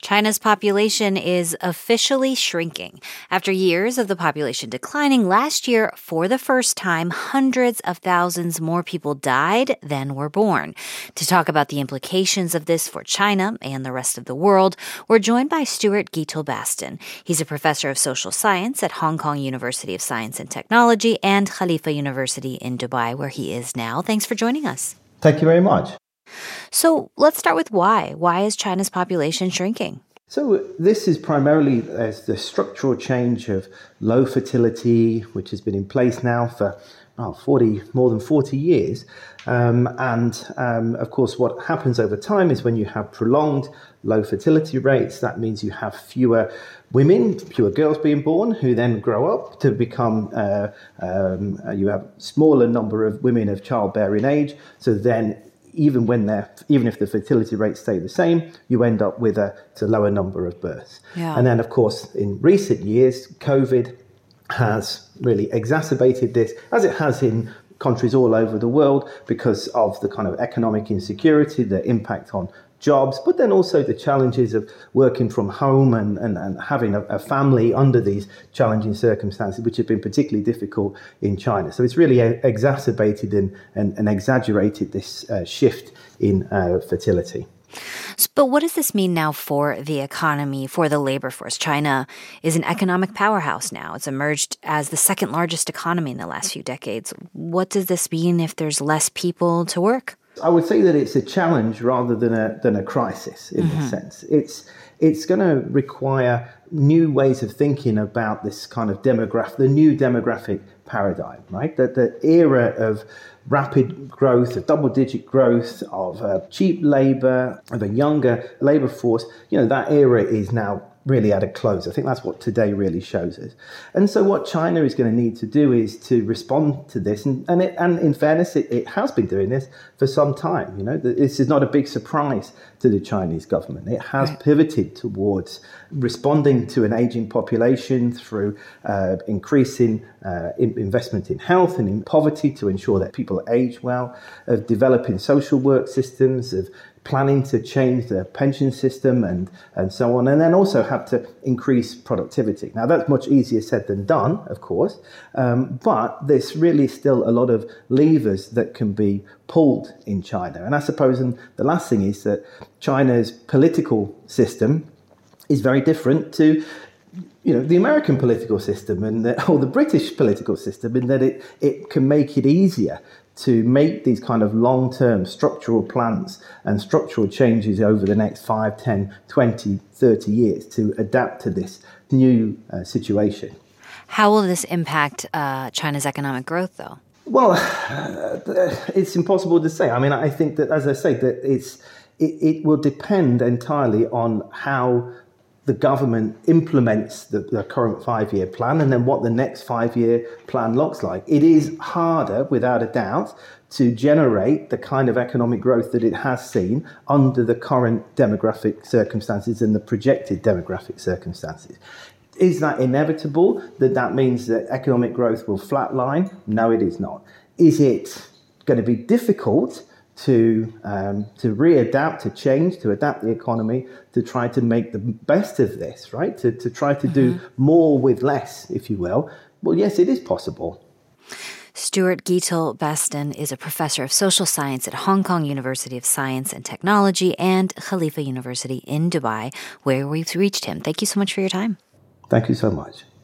China's population is officially shrinking. After years of the population declining, last year, for the first time, hundreds of thousands more people died than were born. To talk about the implications of this for China and the rest of the world, we're joined by Stuart Gittel-Baston. He's a professor of social science at Hong Kong University of Science and Technology and Khalifa University in Dubai, where he is now. Thanks for joining us. Thank you very much. So let's start with why. Why is China's population shrinking? So this is primarily the structural change of low fertility, which has been in place now for more than 40 years. Of course, what happens over time is when you have prolonged low fertility rates, that means you have fewer women, fewer girls being born, who then grow up to become, you have smaller number of women of childbearing age. So then even if the fertility rates stay the same, you end up with a lower number of births. Yeah. And then, of course, in recent years, COVID has really exacerbated this, as it has in countries all over the world, because of the kind of economic insecurity, the impact on jobs, but then also the challenges of working from home and having a family under these challenging circumstances, which have been particularly difficult in China. So it's really exacerbated and exaggerated this shift in fertility. But what does this mean now for the economy, for the labor force? China is an economic powerhouse now. It's emerged as the second largest economy in the last few decades. What does this mean if there's less people to work? I would say that it's a challenge rather than a crisis in this sense. It's going to require new ways of thinking about this kind of the new demographic paradigm, right? That the era of rapid growth, of double-digit growth, of cheap labor, of a younger labor force, that era is now really at a close. I think that's what today really shows us. And so what China is going to need to do is to respond to this. And in fairness, it has been doing this for some time. This is not a big surprise to the Chinese government. It has pivoted towards responding to an aging population through increasing investment in health and in poverty to ensure that people age well, of developing social work systems, of planning to change the pension system and so on, and then also have to increase productivity. Now, that's much easier said than done, of course, but there's really still a lot of levers that can be pulled in China. And I suppose the last thing is that China's political system is very different to the American political system or the British political system, in that it can make it easier to make these kind of long-term structural plans and structural changes over the next 5, 10, 20, 30 years to adapt to this new situation. How will this impact China's economic growth, though? Well, it's impossible to say. I mean, I think that, as I say, that it will depend entirely on how the government implements the current 5-year plan and then what the next 5-year plan looks like. It is harder, without a doubt, to generate the kind of economic growth that it has seen under the current demographic circumstances and the projected demographic circumstances. Is that inevitable? That means that economic growth will flatline? No, it is not. Is it going to be difficult to readapt, to change, to adapt the economy, to try to make the best of this, right? To try to do more with less, if you will. Well, yes, it is possible. Stuart Gittel-Baston is a professor of social science at Hong Kong University of Science and Technology and Khalifa University in Dubai, where we've reached him. Thank you so much for your time. Thank you so much.